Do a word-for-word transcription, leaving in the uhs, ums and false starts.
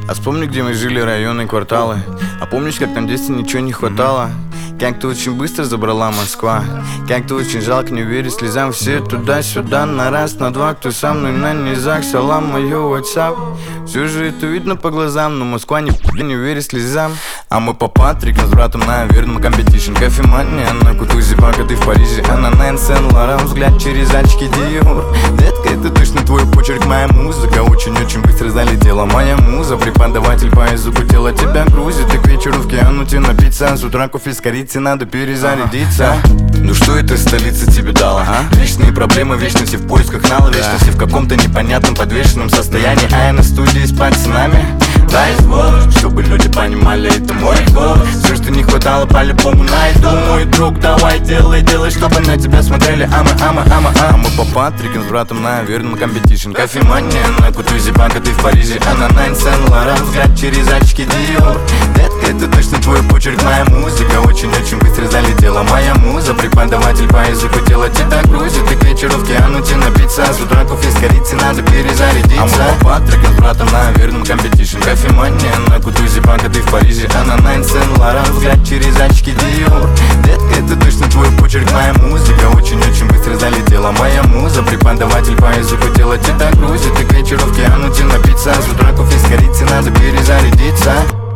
А вспомни, где мы жили, районы, кварталы. А помнишь, как нам в детстве ничего не хватало? Как ты очень быстро забрала Москва. Как ты очень жалко, не веришь слезам. Все туда-сюда, на раз, на два. Кто со мной на низах, салам, мою WhatsApp. Все же это видно по глазам, но Москва не, не верит слезам. А мы по Патрикам с братом на верном компетишн. Кофемания на Кутузе, пока ты в Париже. А на Найн Сен-Лоран взгляд через очки Диор. Детка, это точно твой почерк, моя музыка. Очень-очень быстро залетела моя муза. Преподаватель по языку тела тебя грузит. И к вечеру в Киануте напиться. С утра кофе с корицей, надо перезарядиться. Ну что это столица тебе дала, а? Вечные проблемы, вечности в поисках нала. Вечности в каком-то непонятном подвешенном состоянии. А я на студии с пацанами. Дай Бог, чтобы люди понимали, это мой голос. Все, что не хватало, по-любому найду. Мой друг, давай делай, делай, чтобы на тебя смотрели. А мы, а мы, а мы, а мы по Патрикам с братом на верном компетишн. Кофемания на Кутузе, пока ты в Париже. А на Найн Сен-Лоран взгляд через очки Диор. Детка, это точно твой почерк, моя музыка. Очень-очень быстро залетела моя муза. Преподаватель по языку тела тебя грузит. И к вечеру в Киануте напиться. С утра кофе с корицей, надо перезарядиться. А мы по Патрикам с братом на верном компетишн. Кофемания на Кутузе, пока ты в Париже. А на Найн Сен-Лоран взгляд через очки Диор. Детка, это точно твой почерк, моя музыка. Очень-очень быстро залетела моя муза. Преподаватель по языку тела тебя грузит. И к вечеру в Киануте напиться. С утра кофе с корицей, надо перезарядиться.